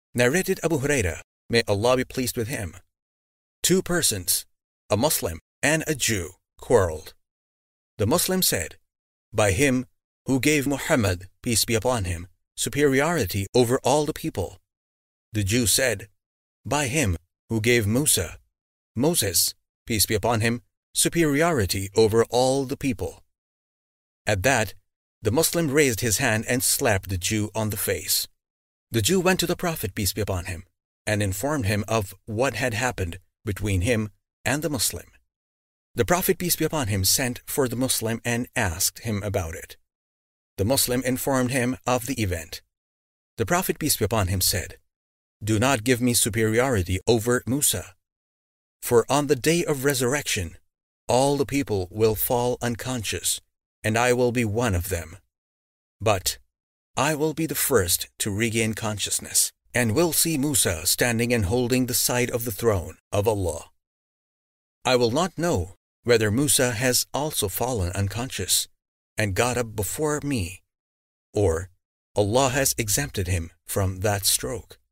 Narrated Abu Huraira, may Allah be pleased with him. Two persons, a Muslim and a Jew, quarreled. The Muslim said, "By him who gave Muhammad, peace be upon him, superiority over all the people." The Jew said, "By him who gave Moses, peace be upon him, superiority over all the people." At that, the Muslim raised his hand and slapped the Jew on the face. The Jew went to the Prophet, peace be upon him, and informed him of what had happened between him and the Muslim. The Prophet, peace be upon him, sent for the Muslim and asked him about it. The Muslim informed him of the event. The Prophet, peace be upon him, said, "Do not give me superiority over Musa, for on the day of resurrection, all the people will fall unconscious, and I will be one of them. But I will be the first to regain consciousness, and will see Musa standing and holding the side of the throne of Allah. I will not know whether Musa has also fallen unconscious and got up before me, or Allah has exempted him from that stroke."